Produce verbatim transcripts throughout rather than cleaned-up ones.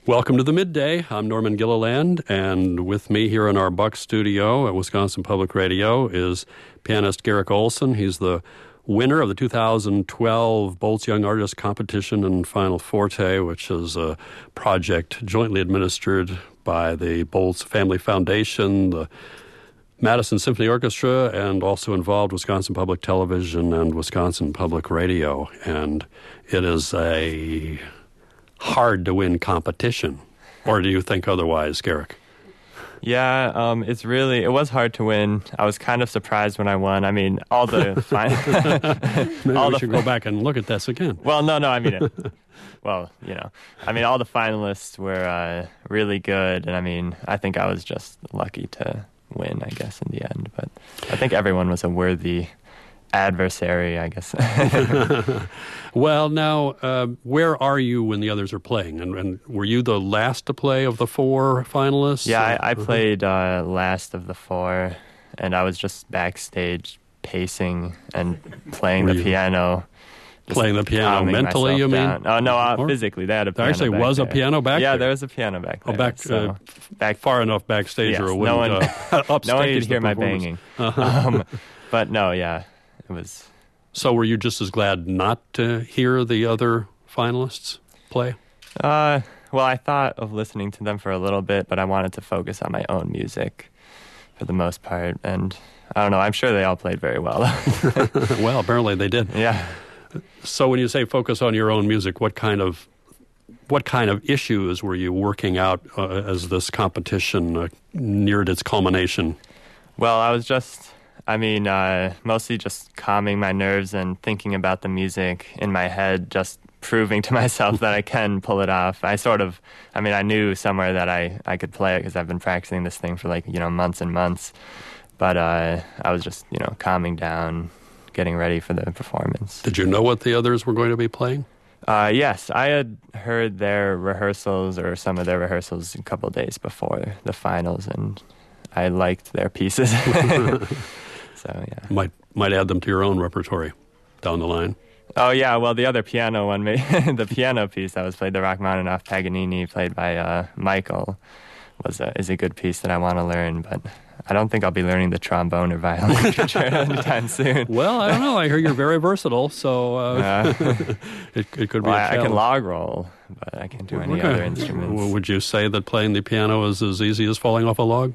Welcome to the Midday. I'm Norman Gilliland, and with me here in our Buck studio at Wisconsin Public Radio is pianist Garrick Olson. He's the winner of the two thousand twelve Boltz Young Artist Competition in Final Forte, which is a project jointly administered by the Boltz Family Foundation, the Madison Symphony Orchestra, and also involved Wisconsin Public Television and Wisconsin Public Radio. And it is a hard-to-win competition. Or do you think otherwise, Garrick? Yeah, um, it's really, it was hard to win. I was kind of surprised when I won. I mean, all the... fin- Maybe all we the should go back and look at this again. Well, no, no, I mean, it, well, you know, I mean, all the finalists were uh, really good, and I mean, I think I was just lucky to win, I guess, in the end. But I think everyone was a worthy adversary, I guess. Well, now, uh, where are you when the others are playing? And, and were you the last to play of the four finalists? Yeah, I, I played uh, last of the four, and I was just backstage pacing and playing Were the you piano. Playing the piano calming mentally, myself you mean? down. Oh, no, uh, Or- physically. They had a There piano actually back was a there. piano back Yeah, there? there was a piano back there. Oh, back, so, uh, back far enough backstage, yes, or it no wouldn't one, uh, upstage no one could the hear my performance. banging. Uh-huh. Um, but no, yeah, it was... So were you just as glad not to hear the other finalists play? Uh, well, I thought of listening to them for a little bit, but I wanted to focus on my own music for the most part. And I don't know, I'm sure they all played very well. Well, apparently they did. Yeah. So when you say focus on your own music, what kind of what kind of issues were you working out uh, as this competition uh, neared its culmination? Well, I was just, I mean, uh, mostly just calming my nerves and thinking about the music in my head, just proving to myself that I can pull it off. I sort of, I mean, I knew somewhere that I, I could play it because I've been practicing this thing for like, you know, months and months. But uh, I was just, you know, calming down, getting ready for the performance. Did you know what the others were going to be playing? Uh, yes, I had heard their rehearsals or some of their rehearsals a couple of days before the finals, and I liked their pieces. So, yeah. Might might add them to your own repertory down the line. Oh, yeah, well, the other piano one, the piano piece that was played, the Rachmaninoff Paganini, played by uh, Michael, was a, is a good piece that I want to learn, but I don't think I'll be learning the trombone or violin literature anytime soon. Well, I don't know. I hear you're very versatile, so uh, Uh, it, it could be well, a I, I challenge. can log roll, but I can't do any Okay. other instruments. W- Would you say that playing the piano is as easy as falling off a log?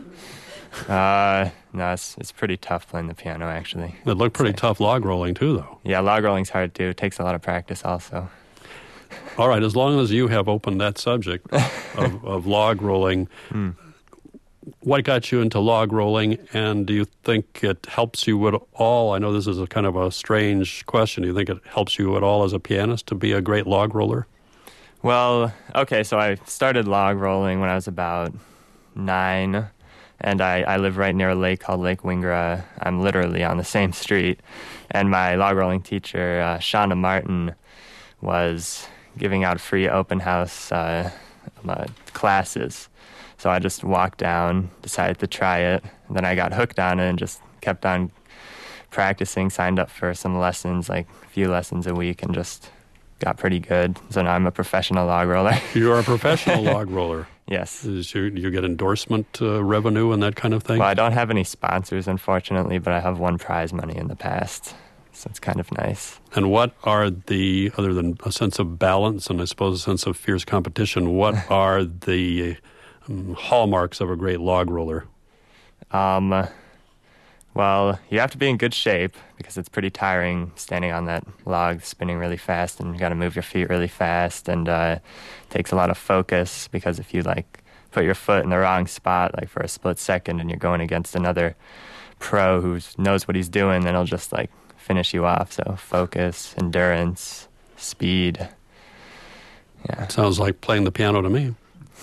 Uh, no, it's, it's pretty tough playing the piano, actually. It looked pretty Say. tough log rolling, too, though. Yeah, log rolling's hard, too. It takes a lot of practice, also. All right, as long as you have opened that subject of, of log rolling, Hmm. what got you into log rolling, and do you think it helps you at all? I know this is a kind of a strange question. Do you think it helps you at all as a pianist to be a great log roller? Well, okay, so I started log rolling when I was about nine, and I, I live right near a lake called Lake Wingra. I'm literally on the same street, and my log rolling teacher, uh, Shonda Martin, was giving out free open house uh, uh, classes. So I just walked down, decided to try it, and then I got hooked on it and just kept on practicing, signed up for some lessons, like a few lessons a week, and just got pretty good. So now I'm a professional log roller. You're a professional log roller. Yes. Is you, you get endorsement uh, revenue and that kind of thing? Well, I don't have any sponsors, unfortunately, but I have won prize money in the past, so it's kind of nice. And what are the, other than a sense of balance and I suppose a sense of fierce competition, what are the um, hallmarks of a great log roller? Um, well, you have to be in good shape because it's pretty tiring standing on that log, spinning really fast, and you got to move your feet really fast, and uh, it takes a lot of focus because if you like put your foot in the wrong spot, like for a split second, and you're going against another pro who knows what he's doing, then he'll just like finish you off. So focus, endurance, speed. Yeah. Sounds like playing the piano to me.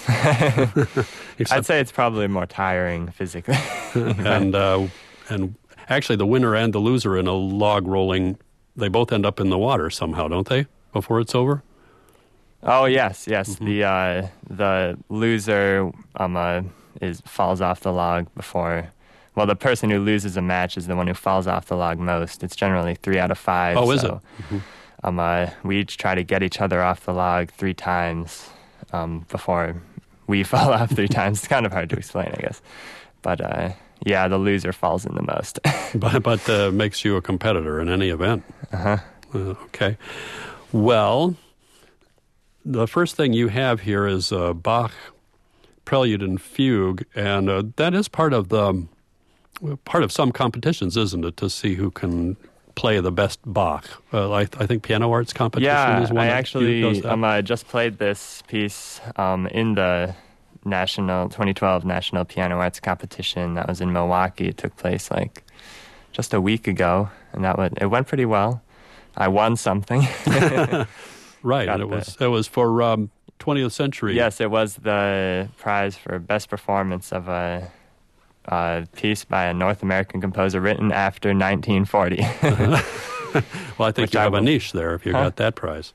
I'd say it's probably more tiring physically. and uh, and actually the winner and the loser in a log rolling, they both end up in the water somehow, don't they, before it's over? Oh yes, yes. Mm-hmm. The uh, the loser um uh, is falls off the log before. Well, the person who loses a match is the one who falls off the log most. It's generally three out of five. Oh, is so, it? Mm-hmm. Um, uh, we each try to get each other off the log three times. um, before we fall off three times. It's kind of hard to explain, I guess. But uh, yeah, the loser falls in the most. but but uh, makes you a competitor in any event. Uh-huh. Uh, okay. Well, the first thing you have here is uh, Bach Prelude and Fugue, and uh, that is part of the part of some competitions, isn't it, to see who can play the best Bach? Uh, I, I think Piano Arts competition yeah, is one. I that actually goes um, I just played this piece um, in the national twenty twelve National Piano Arts competition that was in Milwaukee. It took place like just a week ago, and that went, it went pretty well. I won something. Right, and it the, was it was for um, twentieth century. Yes, it was the prize for best performance of a, a piece by a North American composer written after nineteen forty. Uh-huh. Well, I think Which you I have will, a niche there if you huh? got that prize.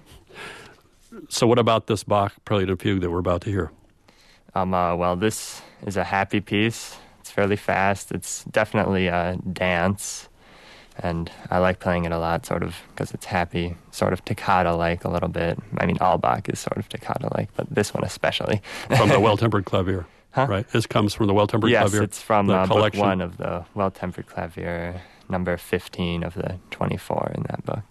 So what about this Bach Prelude and Fugue that we're about to hear? Um, uh, well, this is a happy piece. It's fairly fast. It's definitely a dance. And I like playing it a lot, sort of, because it's happy, sort of staccato-like a little bit. I mean, all Bach is sort of staccato-like, but this one especially. From the Well-Tempered Clavier, huh? right? This comes from the Well-Tempered yes, Clavier? Yes, it's from the uh, book collection. one of the Well-Tempered Clavier, number fifteen of the twenty-four in that book.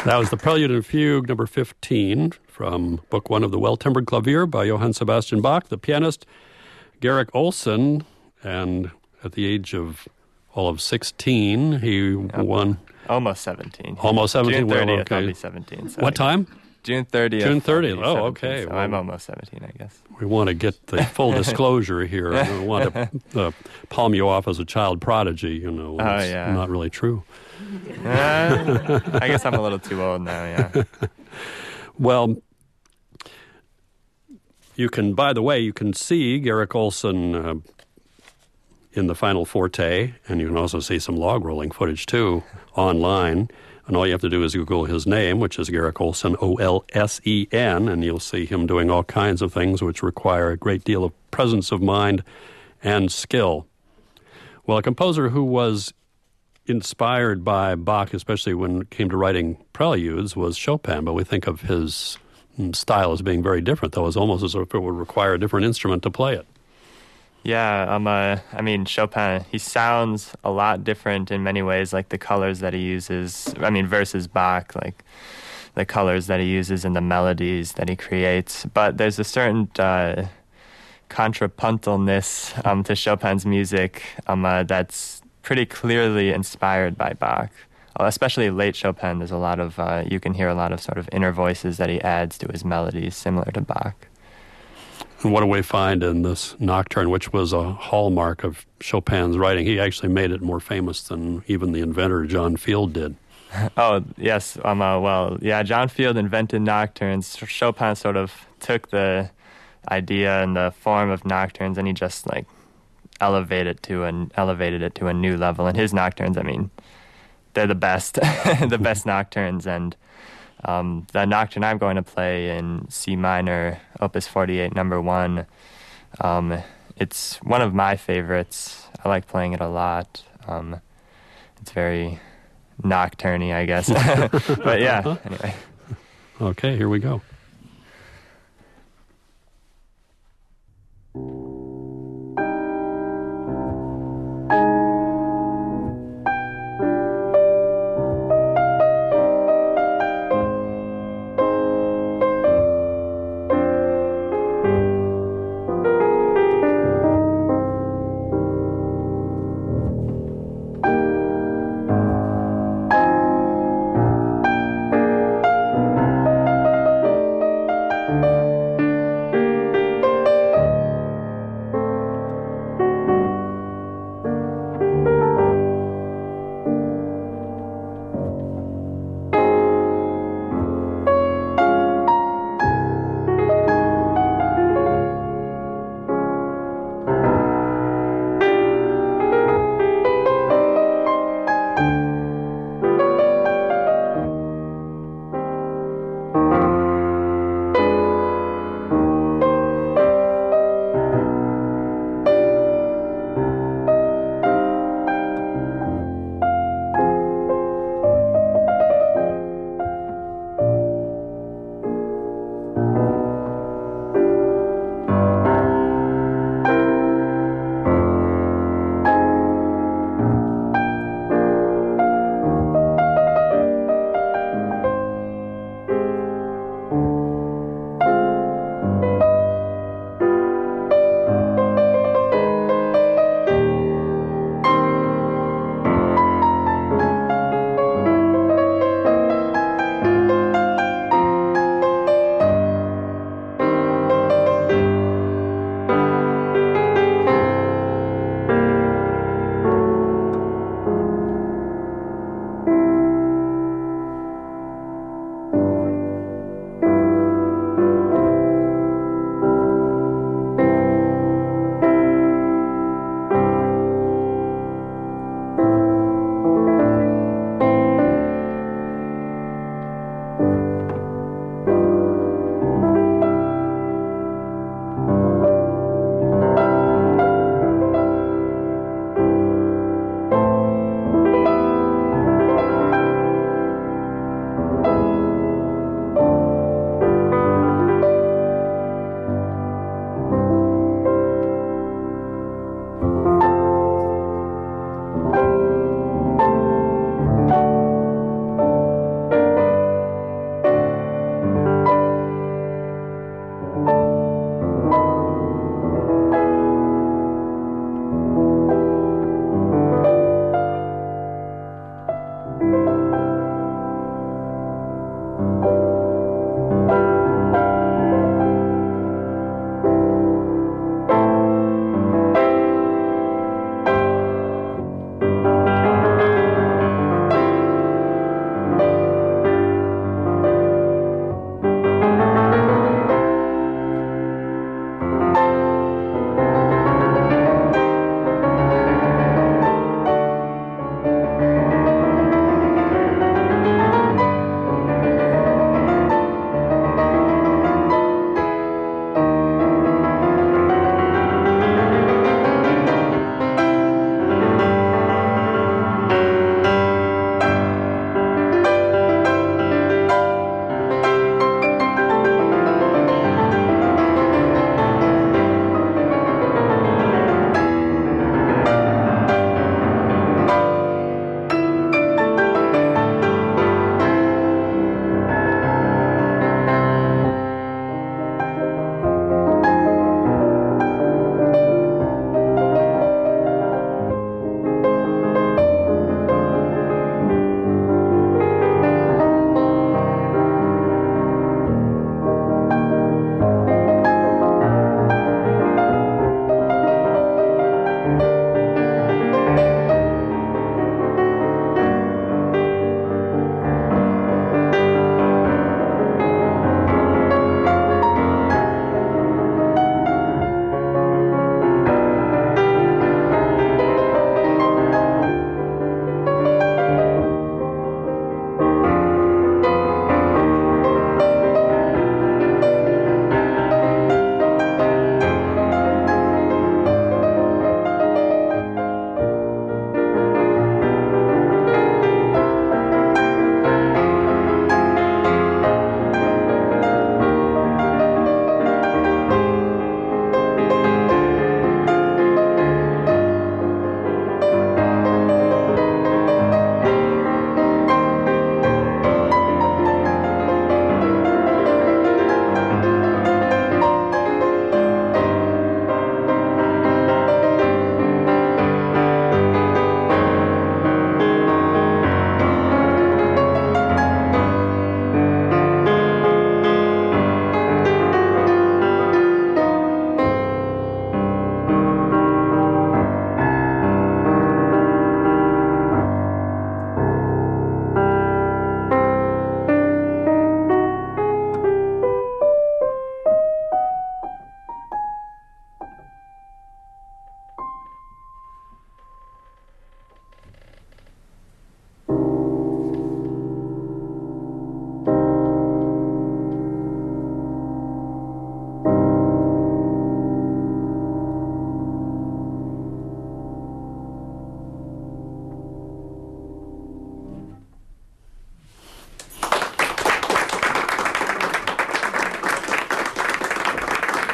That was the Prelude and Fugue, number fifteen, from Book One of the Well-Timbered Clavier by Johann Sebastian Bach. The pianist, Garrick Olson, and at the age of all of sixteen, he yep. won... Almost seventeen. Almost seventeen. June thirtieth, well, okay. I'll be seventeen. So what time? June thirtieth. June thirtieth. Oh, okay. So well, I'm almost seventeen, I guess. We want to get the full disclosure here. We don't want to uh, palm you off as a child prodigy, you know. Oh, it's yeah. not really true. Uh, I guess I'm a little too old now, yeah. Well, you can, by the way, you can see Garrick Olson uh, in the Final Forte, and you can also see some log rolling footage, too, online. And all you have to do is Google his name, which is Garrick Olson, O L S E N, and you'll see him doing all kinds of things which require a great deal of presence of mind and skill. Well, a composer who was inspired by Bach, especially when it came to writing preludes, was Chopin, but we think of his style as being very different, though. It's almost as if it would require a different instrument to play it. Yeah, um, uh, I mean, Chopin, he sounds a lot different in many ways, like the colors that he uses, I mean, versus Bach, like the colors that he uses and the melodies that he creates. But there's a certain uh, contrapuntalness um, to Chopin's music um, uh, that's pretty clearly inspired by Bach. Especially late Chopin, there's a lot of, uh, you can hear a lot of sort of inner voices that he adds to his melodies, similar to Bach. And what do we find in this nocturne, which was a hallmark of Chopin's writing? He actually made it more famous than even the inventor, John Field, did. Oh, yes. Um, uh, well, yeah, John Field invented nocturnes. Chopin sort of took the idea and the form of nocturnes, and he just, like, elevated to an elevated it to a new level. And his nocturnes, I mean, they're the best, the best nocturnes. And um, the nocturne I'm going to play in C minor, Opus forty-eight, number one, um, it's one of my favorites. I like playing it a lot. Um, it's very nocturne-y, I guess. But yeah, anyway. Okay, here we go.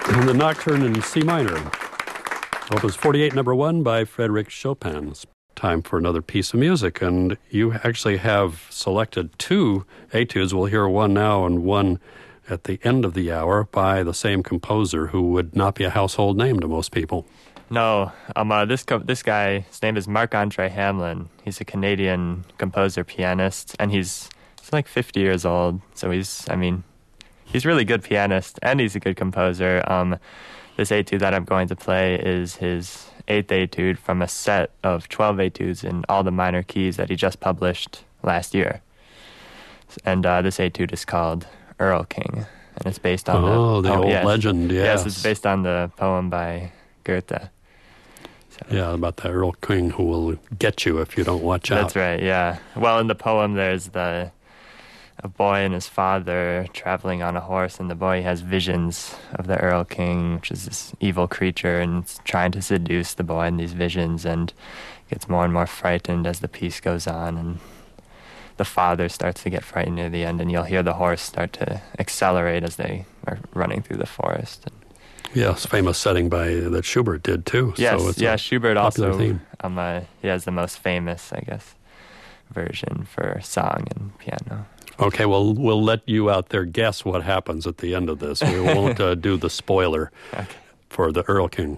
And the Nocturne in C minor, Opus forty-eight, number one by Frédéric Chopin. It's time for another piece of music, and you actually have selected two etudes. We'll hear one now and one at the end of the hour by the same composer who would not be a household name to most people. No, um, uh, this co- this guy, his name is Marc-Andre Hamelin. He's a Canadian composer, pianist, and he's, he's like fifty years old, so he's, I mean... He's a really good pianist, and he's a good composer. Um, this etude that I'm going to play is his eighth etude from a set of twelve etudes in all the minor keys that he just published last year. And uh, this etude is called Earl King, and it's based on oh, the... the poem, old yes. legend, yes. Yes, it's based on the poem by Goethe. So. Yeah, about the Earl King who will get you if you don't watch out. That's right, yeah. Well, in the poem, there's the... a boy and his father traveling on a horse, and the boy has visions of the Earl King, which is this evil creature, and it's trying to seduce the boy in these visions, and gets more and more frightened as the piece goes on, and the father starts to get frightened near the end, and you'll hear the horse start to accelerate as they are running through the forest. Yes, famous setting by that Schubert did too. Yes, so it's yeah, Schubert also theme. um uh, he has the most famous, I guess, version for song and piano. Okay, well, we'll let you out there guess what happens at the end of this. We won't uh, do the spoiler okay. for the Earl King.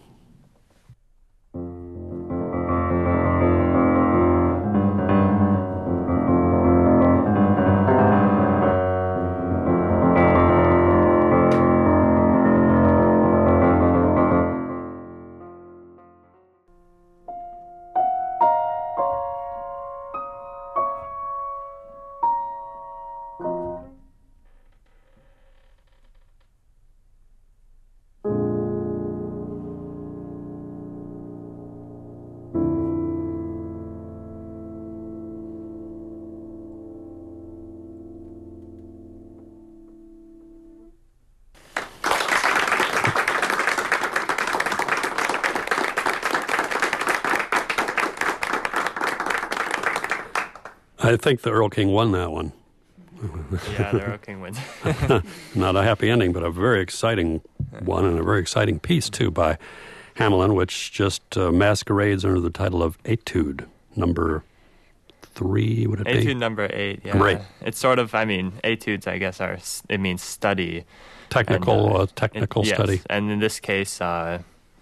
I think the Earl King won that one. Yeah, the Earl King wins. Not a happy ending, but a very exciting one, and a very exciting piece, too, by Hamelin, which just uh, masquerades under the title of Etude, number three, would it be? Etude number eight, yeah. Right. It's sort of, I mean, etudes, I guess, are, it means study. Technical, and, uh, uh, technical it, yes, study. And in this case, uh,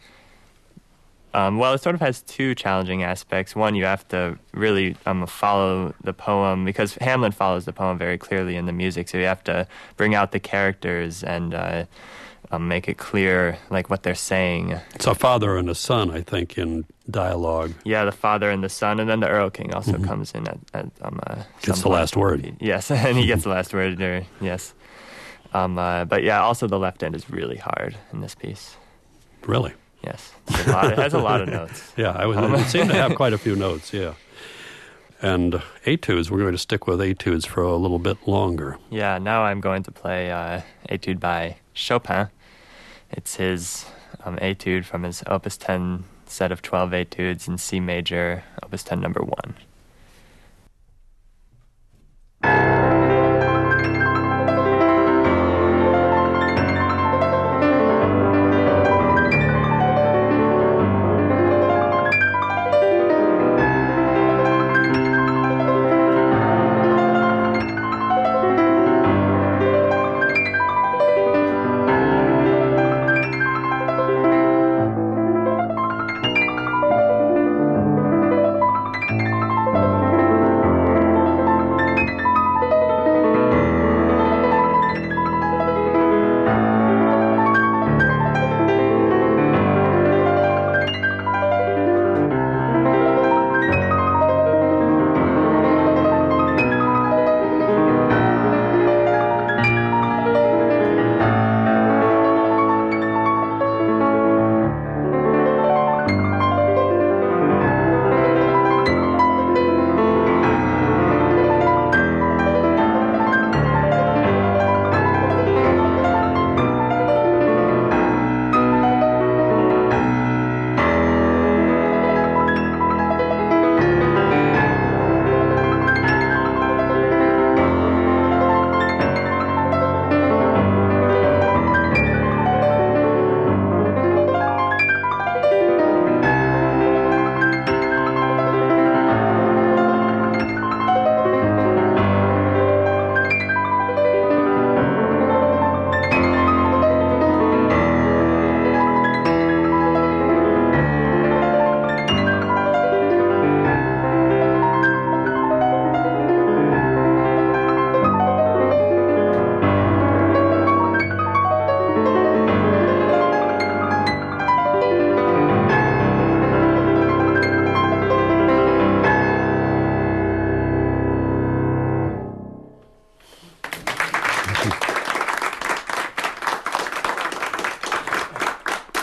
um, well, it sort of has two challenging aspects. One, you have to really um, follow the poem, because Hamelin follows the poem very clearly in the music, so you have to bring out the characters and uh, um, make it clear, like, what they're saying. It's a father and a son, I think, in dialogue. Yeah, the father and the son, and then the Earl King also mm-hmm. comes in at, at um, uh, Gets some the last point. word. Yes, and he gets the last word there, yes. Um, uh, but yeah, also the left end is really hard in this piece. Really? Yes. It's a lot, it has a lot of notes. Yeah, I was, it seemed to have quite a few notes, yeah. And etudes, we're going to stick with etudes for a little bit longer. Yeah, now I'm going to play uh, Etude by Chopin. It's his um, etude from his Opus ten set of twelve etudes in C major, Opus ten number one.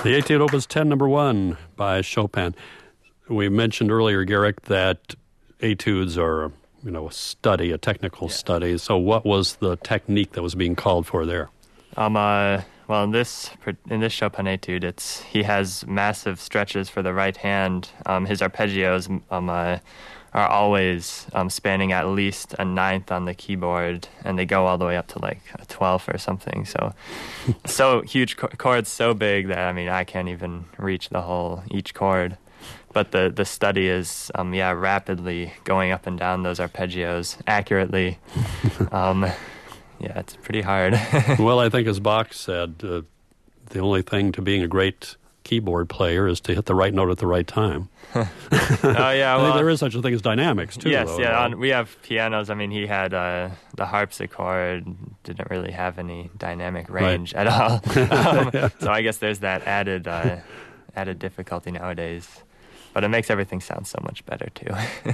The Etude Opus ten, number one by Chopin. We mentioned earlier, Garrick, that etudes are, you know, a study, a technical yeah. study. So what was the technique that was being called for there? Um, uh, well, in this in this Chopin etude, it's he has massive stretches for the right hand. Um, his arpeggios um, uh, are always um, spanning at least a ninth on the keyboard, and they go all the way up to like a twelfth or something. So, so huge chords, so big that I mean I can't even reach the whole each chord. But the, the study is, um, yeah, rapidly going up and down those arpeggios accurately. um, yeah, it's pretty hard. Well, I think as Bach said, uh, the only thing to being a great keyboard player is to hit the right note at the right time. Oh, yeah, well... I think there is such a thing as dynamics, too. Yes, though, yeah, right? on, we have pianos. I mean, he had uh, the harpsichord, didn't really have any dynamic range right. at all. um, so I guess there's that added uh, added difficulty nowadays. But it makes everything sound so much better, too.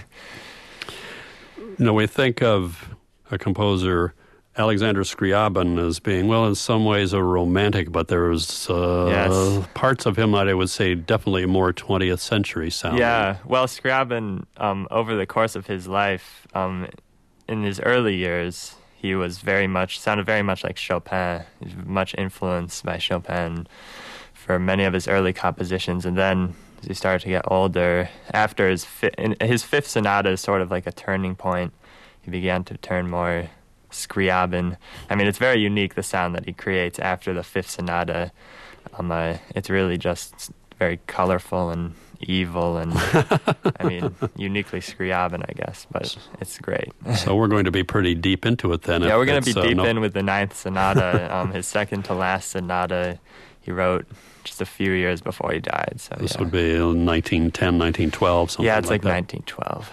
You know, we think of a composer, Alexander Scriabin, as being, well, in some ways a romantic, but there's uh, yes. parts of him that I would say definitely more twentieth century sounding. Yeah, well, Scriabin, um, over the course of his life, um, in his early years, he was very much, sounded very much like Chopin. He was much influenced by Chopin for many of his early compositions, and then as he started to get older, after his fi- in, his fifth sonata is sort of like a turning point. He began to turn more Scriabin. I mean, it's very unique, the sound that he creates after the fifth sonata. Um, uh, it's really just very colorful and evil and, I mean, uniquely Scriabin, I guess, but it's great. So we're going to be pretty deep into it then. Yeah, we're going to be uh, deep no- in with the ninth sonata, um, his second to last sonata he wrote just a few years before he died. So This yeah. would be nineteen ten, nineteen twelve, something Yeah, it's like like that. nineteen twelve.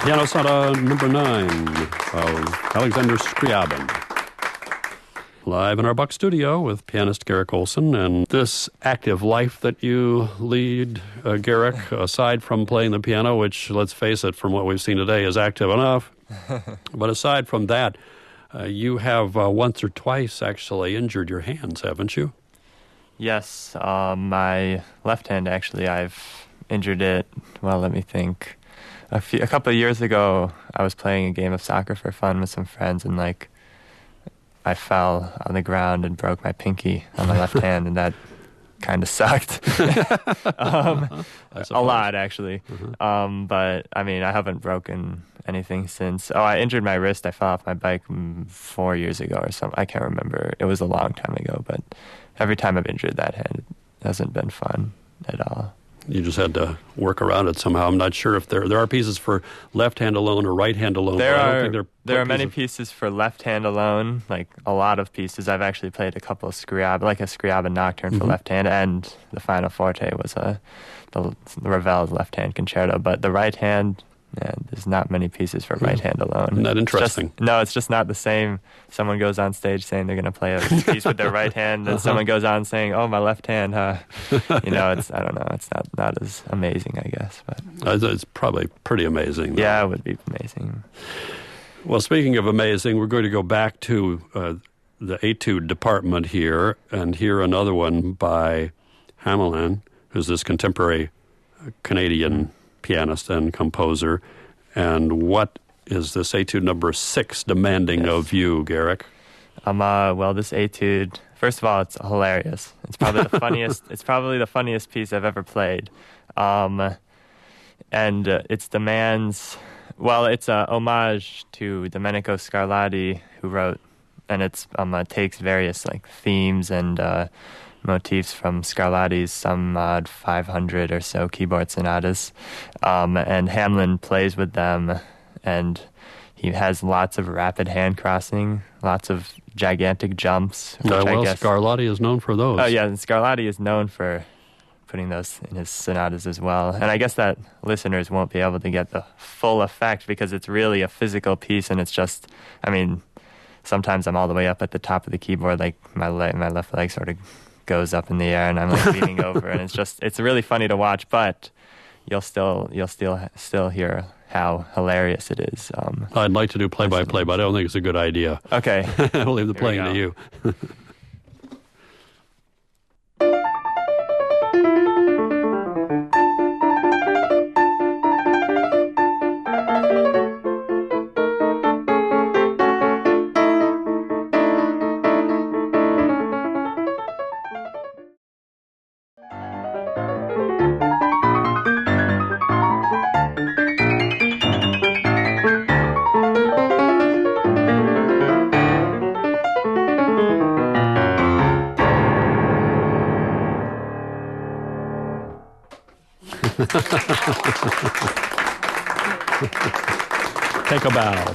Piano Sonata number nine of Alexander Scriabin. Live in our Buck studio with pianist Garrick Olson. And this active life that you lead, uh, Garrick, aside from playing the piano, which, let's face it, from what we've seen today is active enough, but aside from that, uh, you have uh, once or twice actually injured your hands, haven't you? Yes, um, my left hand, actually, I've injured it, well, let me think. A, few, a couple of years ago, I was playing a game of soccer for fun with some friends, and, like, I fell on the ground and broke my pinky on my left hand, and that kind of sucked. um, a lot, actually. Mm-hmm. Um, but, I mean, I haven't broken anything since. Oh, I injured my wrist. I fell off my bike four years ago or something. I can't remember. It was a long time ago, but every time I've injured that hand, it hasn't been fun at all. You just had to work around it somehow. I'm not sure if there there are pieces for left hand alone or right hand alone. There but I don't are think there, there are pieces. many pieces for left hand alone, like a lot of pieces. I've actually played a couple of Scriabin, like a Scriabin Nocturne mm-hmm. for left hand, and the Final Forte was a the, the Ravel's left hand concerto. But the right hand, yeah, there's not many pieces for right hand alone. Isn't that interesting? Just, no, it's just not the same. Someone goes on stage saying they're going to play a piece with their right hand, and uh-huh. someone goes on saying, "Oh, my left hand." Huh? You know, it's I don't know. It's not, not as amazing, I guess. But it's probably pretty amazing. Though. Yeah, it would be amazing. Well, speaking of amazing, we're going to go back to uh, the etude department here and hear another one by Hamelin, who's this contemporary Canadian pianist and composer. And what is this etude number six demanding yes. of you, Garrick? Um, uh, well, this etude, first of all, it's hilarious. It's probably the funniest. It's probably the funniest piece I've ever played, um, and uh, it demands. Well, it's a homage to Domenico Scarlatti, who wrote, and it's um, uh, takes various like themes and uh, motifs from Scarlatti's some odd five hundred or so keyboard sonatas, um, and Hamelin plays with them, and he has lots of rapid hand crossing, lots of gigantic jumps. Uh, well, guess, Scarlatti is known for those. Oh yeah, and Scarlatti is known for putting those in his sonatas as well. And I guess that listeners won't be able to get the full effect because it's really a physical piece, and it's just, I mean, sometimes I'm all the way up at the top of the keyboard, like my leg, my left leg sort of goes up in the air and I'm like leaning over, and it's just it's really funny to watch, but you'll still you'll still still hear how hilarious it is. Um, I'd like to do play by play, but I don't think it's a good idea. Okay. I'll leave the playing to you. Take a bow.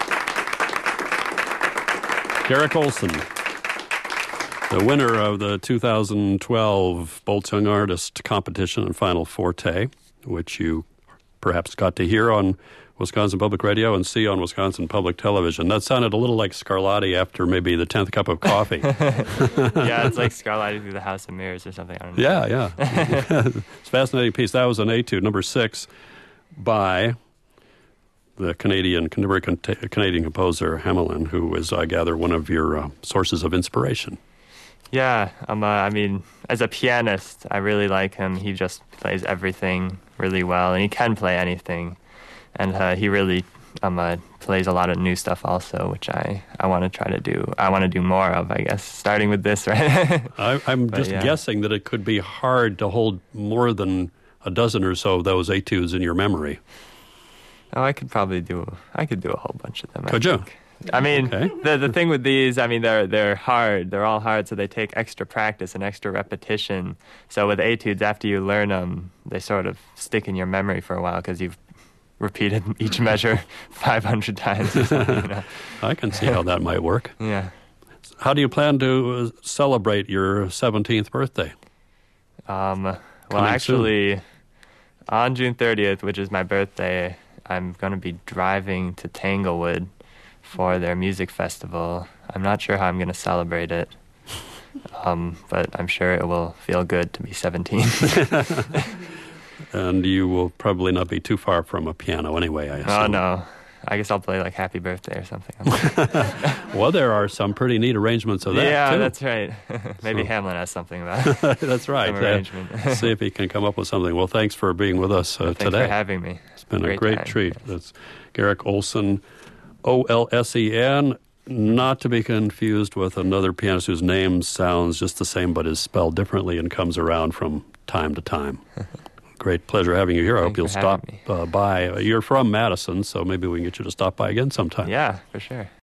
Garrick Olson, the winner of the two thousand twelve Bolts Young Artist Competition and Final Forte, which you perhaps got to hear on Wisconsin Public Radio and see on Wisconsin Public Television. That sounded a little like Scarlatti after maybe the tenth cup of coffee. Yeah, it's like Scarlatti through the House of Mirrors or something. I don't know. Yeah, yeah. It's a fascinating piece. That was an etude, number six, by the Canadian contemporary Canadian composer Hamelin, who is, I gather, one of your uh, sources of inspiration. Yeah, um, uh, I mean, as a pianist, I really like him. He just plays everything really well, and he can play anything. And uh, he really um, uh, plays a lot of new stuff also, which I, I want to try to do. I want to do more of, I guess, starting with this, right? I, I'm but, just yeah. guessing that it could be hard to hold more than a dozen or so of those etudes in your memory. Oh, I could probably do. I could do a whole bunch of them. Could I you? Think. I mean, okay. the the thing with these, I mean, they're they're hard. They're all hard, so they take extra practice and extra repetition. So with etudes, after you learn them, they sort of stick in your memory for a while because you've repeated each measure five hundred times or something. You know? I can see how that might work. Yeah. How do you plan to celebrate your seventeenth birthday? Um. Well, Coming actually, soon. On June thirtieth, which is my birthday, I'm going to be driving to Tanglewood for their music festival. I'm not sure how I'm going to celebrate it, um, but I'm sure it will feel good to be seventeen. And you will probably not be too far from a piano anyway, I assume. Oh, no. I guess I'll play like Happy Birthday or something. Well, there are some pretty neat arrangements of that, yeah, too. that's right. Maybe So- Hamlin has something about it. That's right. Some Uh, arrangement. see if he can come up with something. Well, thanks for being with us uh, Thanks today. for having me. It's been a Great great time. treat. Yes. That's Garrick Olson, O L S E N, not to be confused with another pianist whose name sounds just the same but is spelled differently and comes around from time to time. Great pleasure having you here. I hope Thanks you'll for stop having me. uh, by. You're from Madison, so maybe we can get you to stop by again sometime. Yeah, for sure.